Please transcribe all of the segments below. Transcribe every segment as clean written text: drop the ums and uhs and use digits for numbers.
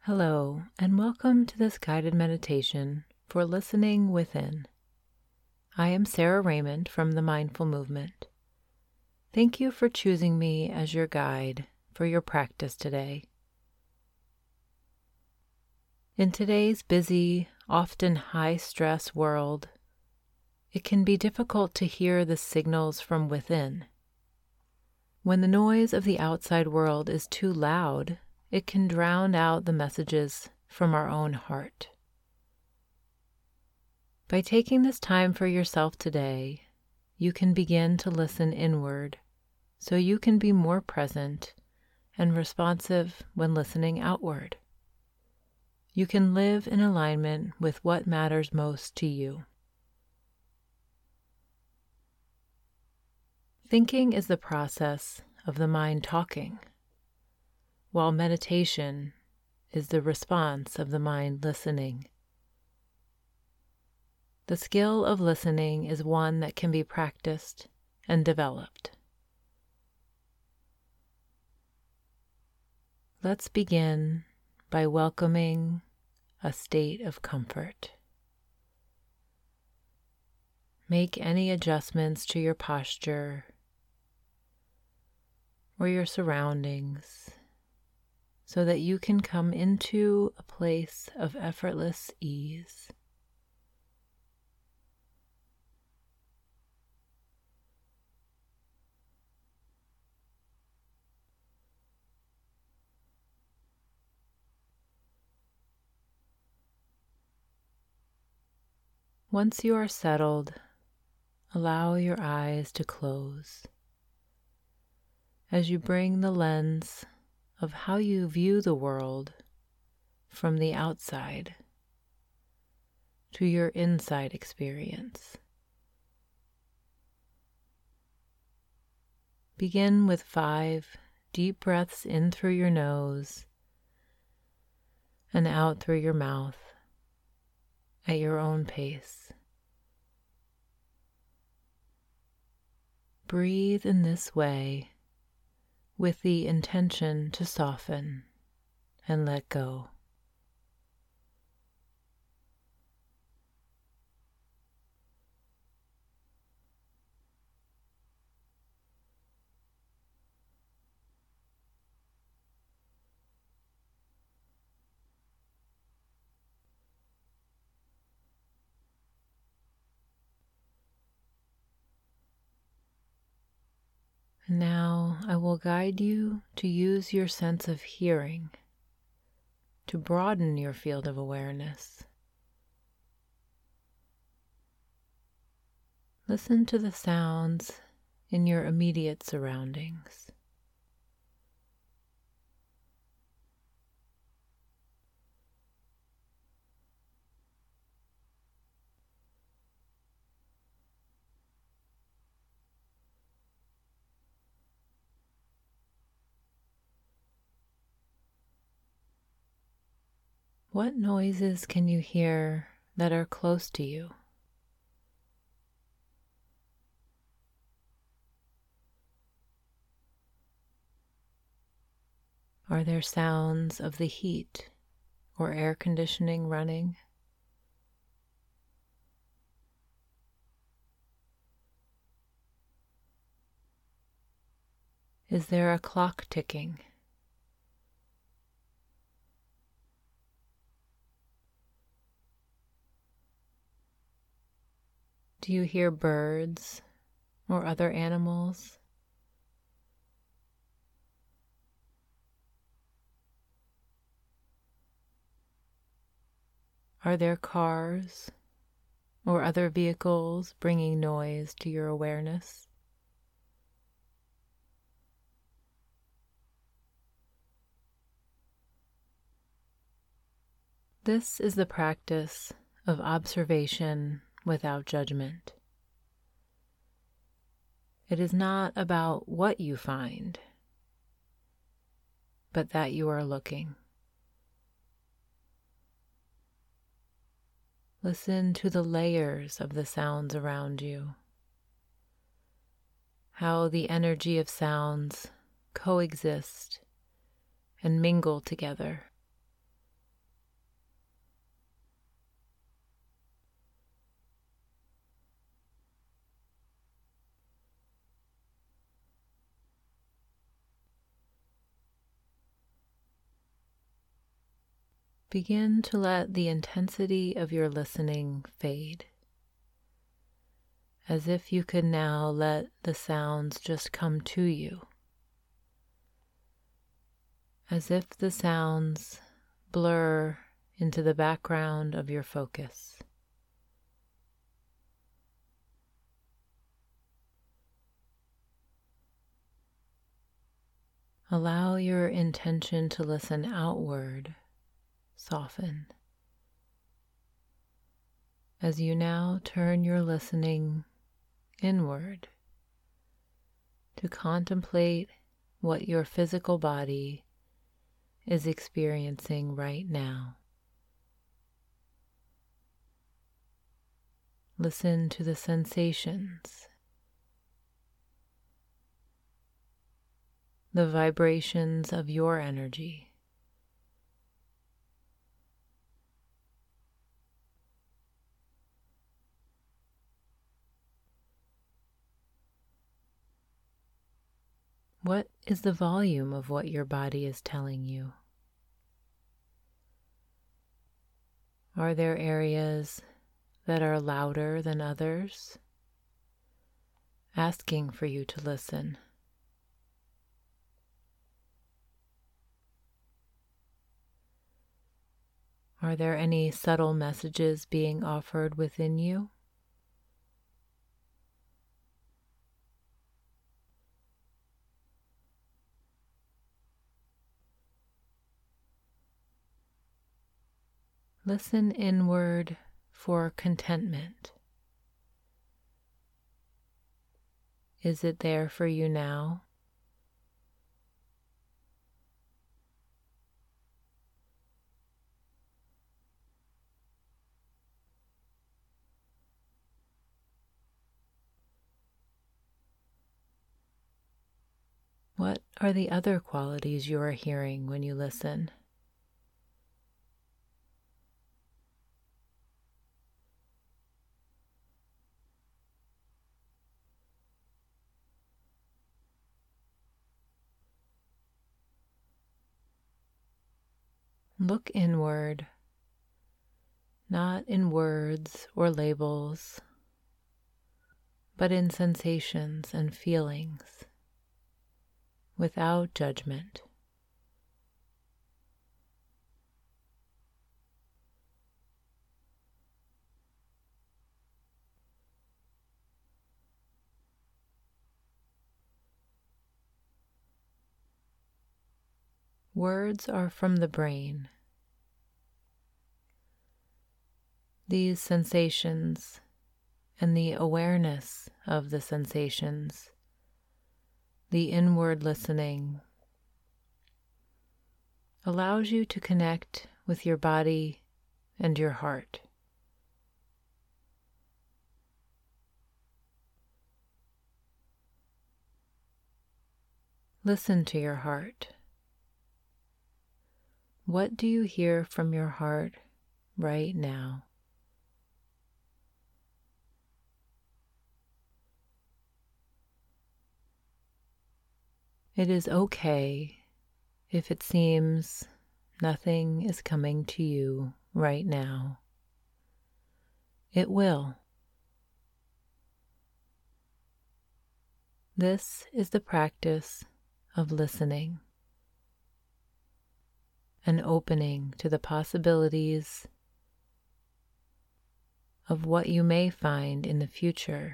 Hello, and welcome to this guided meditation for listening within. I am Sarah Raymond from the Mindful Movement. Thank you for choosing me as your guide for your practice today. In today's busy, often high-stress world, it can be difficult to hear the signals from within. When the noise of the outside world is too loud, it can drown out the messages from our own heart. By taking this time for yourself today, you can begin to listen inward so you can be more present and responsive when listening outward. You can live in alignment with what matters most to you. Thinking is the process of the mind talking, while meditation is the response of the mind listening. The skill of listening is one that can be practiced and developed. Let's begin by welcoming a state of comfort. Make any adjustments to your posture or your surroundings so that you can come into a place of effortless ease. Once you are settled, allow your eyes to close as you bring the lens of how you view the world from the outside to your inside experience. Begin with 5 deep breaths in through your nose and out through your mouth at your own pace. Breathe in this way with the intention to soften and let go. Now I will guide you to use your sense of hearing to broaden your field of awareness. Listen to the sounds in your immediate surroundings. What noises can you hear that are close to you? Are there sounds of the heat or air conditioning running? Is there a clock ticking? Do you hear birds or other animals? Are there cars or other vehicles bringing noise to your awareness? This is the practice of observation without judgment. It is not about what you find, but that you are looking. Listen to the layers of the sounds around you, how the energy of sounds coexist and mingle together. begin to let the intensity of your listening fade, as if you could now let the sounds just come to you, as if the sounds blur into the background of your focus. Allow your intention to listen outward soften as you now turn your listening inward to contemplate what your physical body is experiencing right now. Listen to the sensations, the vibrations of your energy. What is the volume of what your body is telling you? Are there areas that are louder than others, asking for you to listen? Are there any subtle messages being offered within you? Listen inward for contentment. Is it there for you now? What are the other qualities you are hearing when you listen? Look inward, not in words or labels, but in sensations and feelings, without judgment. Words are from the brain. These sensations and the awareness of the sensations, the inward listening, allows you to connect with your body and your heart. Listen to your heart. What do you hear from your heart right now? It is okay if it seems nothing is coming to you right now. It will. This is the practice of listening, an opening to the possibilities of what you may find in the future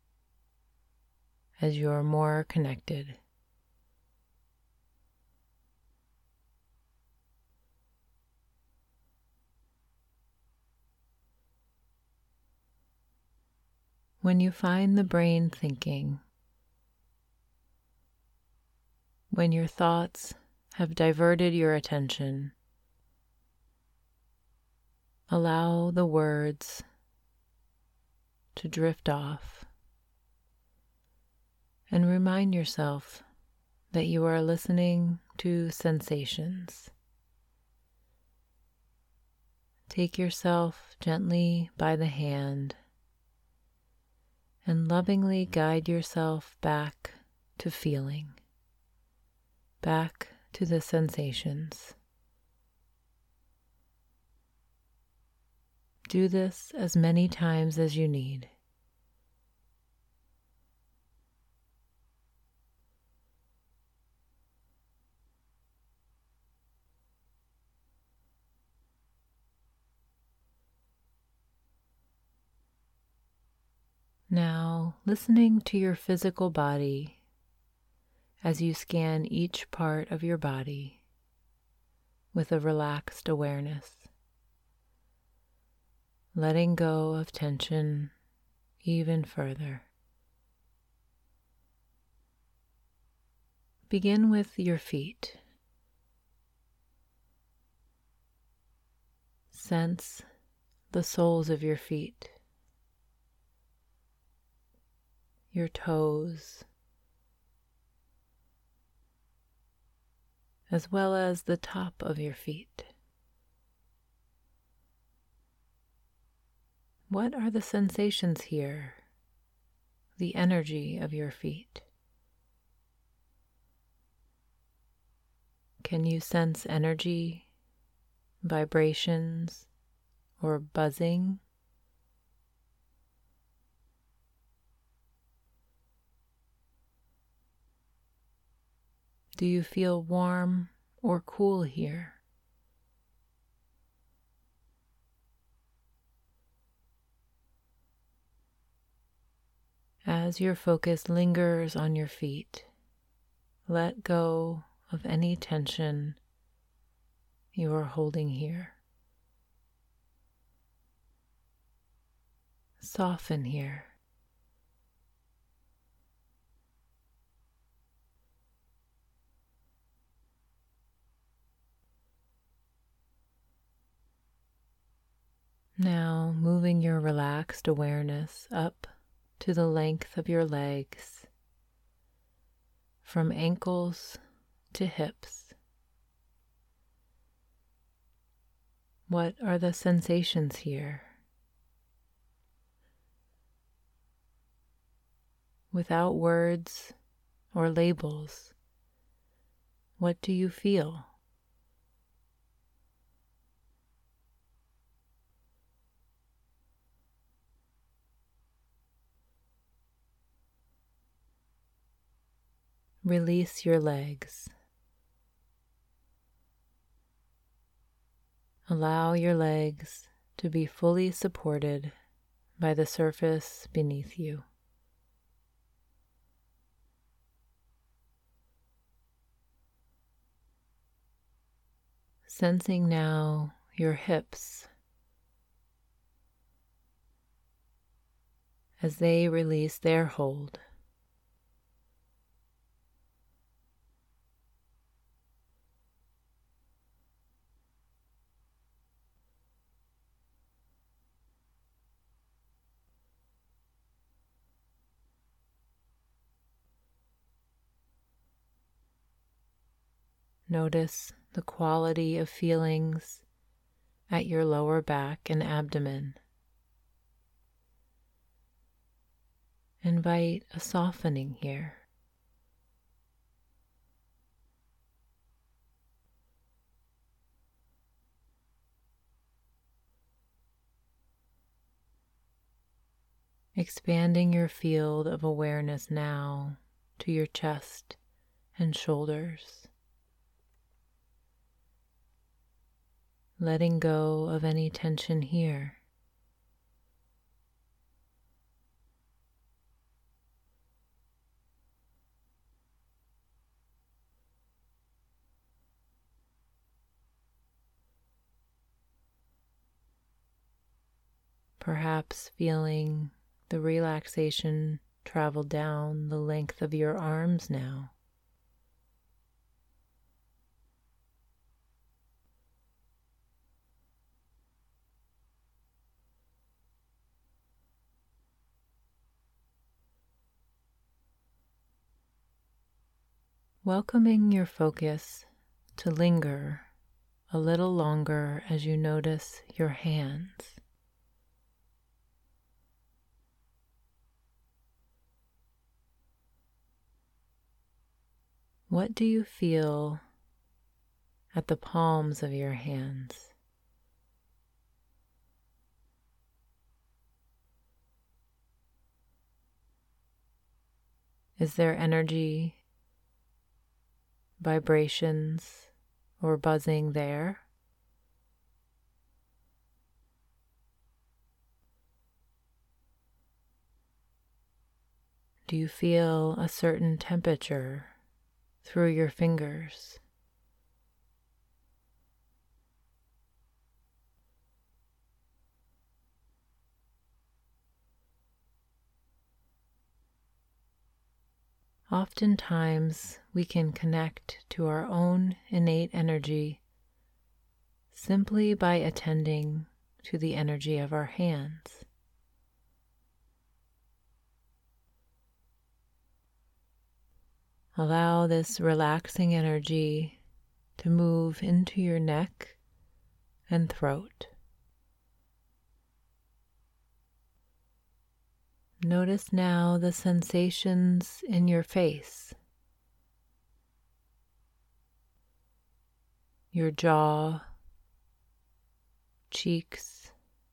as you are more connected. When you find the brain thinking, when your thoughts have diverted your attention, allow the words to drift off and remind yourself that you are listening to sensations. Take yourself gently by the hand and lovingly guide yourself back to feeling, back to the sensations. Do this as many times as you need. Now, listening to your physical body as you scan each part of your body with a relaxed awareness, letting go of tension even further. Begin with your feet. Sense the soles of your feet, your toes, as well as the top of your feet. What are the sensations here, the energy of your feet? Can you sense energy, vibrations, or buzzing? Do you feel warm or cool here? As your focus lingers on your feet, let go of any tension you are holding here. Soften here. Now, moving your relaxed awareness up to the length of your legs, from ankles to hips. What are the sensations here? Without words or labels, what do you feel? Release your legs. Allow your legs to be fully supported by the surface beneath you. Sensing now your hips as they release their hold. Notice the quality of feelings at your lower back and abdomen. Invite a softening here. Expanding your field of awareness now to your chest and shoulders. Letting go of any tension here. Perhaps feeling the relaxation travel down the length of your arms now. Welcoming your focus to linger a little longer as you notice your hands. What do you feel at the palms of your hands? Is there energy, vibrations, or buzzing there? Do you feel a certain temperature through your fingers? Oftentimes, we can connect to our own innate energy simply by attending to the energy of our hands. Allow this relaxing energy to move into your neck and throat. Notice now the sensations in your face, your jaw, cheeks,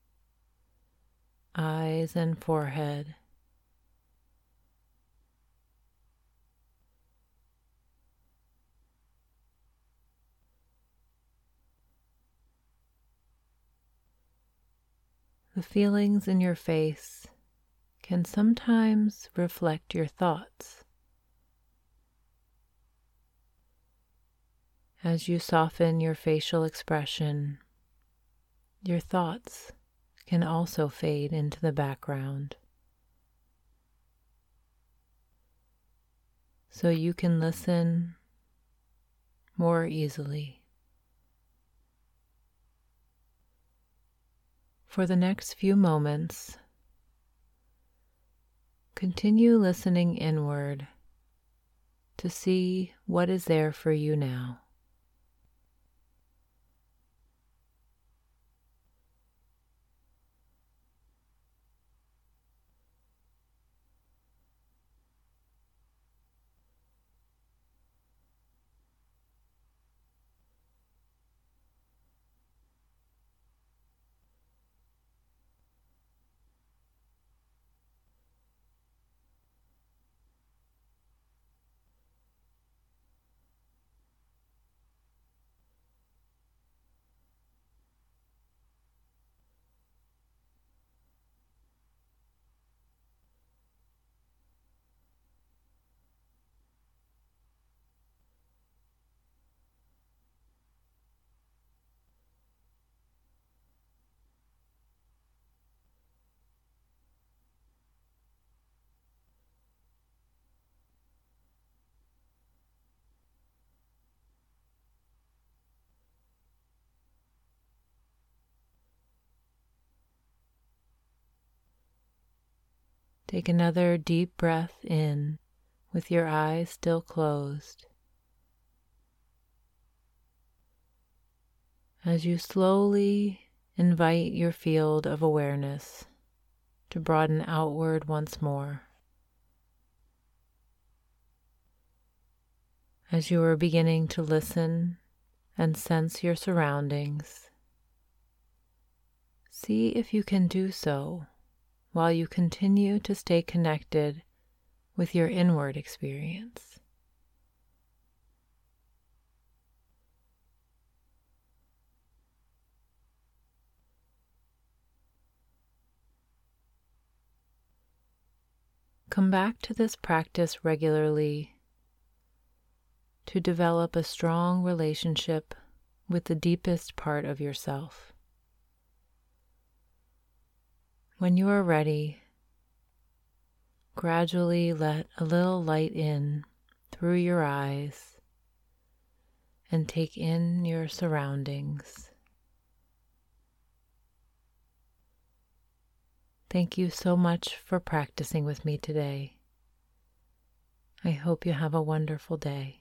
eyes, and forehead. The feelings in your face can sometimes reflect your thoughts. As you soften your facial expression, your thoughts can also fade into the background, so you can listen more easily. For the next few moments, continue listening inward to see what is there for you now. Take another deep breath in with your eyes still closed. As you slowly invite your field of awareness to broaden outward once more. As you are beginning to listen and sense your surroundings, see if you can do so while you continue to stay connected with your inward experience. Come back to this practice regularly to develop a strong relationship with the deepest part of yourself. When you are ready, gradually let a little light in through your eyes and take in your surroundings. Thank you so much for practicing with me today. I hope you have a wonderful day.